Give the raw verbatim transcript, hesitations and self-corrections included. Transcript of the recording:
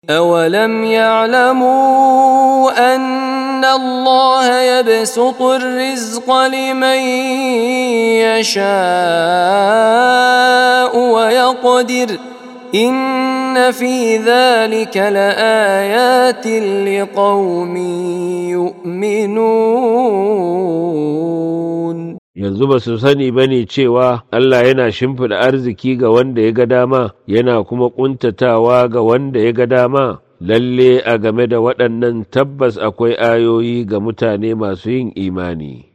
أولم يعلموا أن الله يبسط الرزق لمن يشاء ويقدر إن في ذلك لآيات لقوم يؤمنون. yanzu ba su sani ba ne cewa Allah yana shimfiɗa arziki ga wanda ya ga dama, yana kuma ƙuntatawa ga wanda ya ga dama. Lalle a game da waɗannan tabbas akwai ayoyi ga mutane masu yin imani.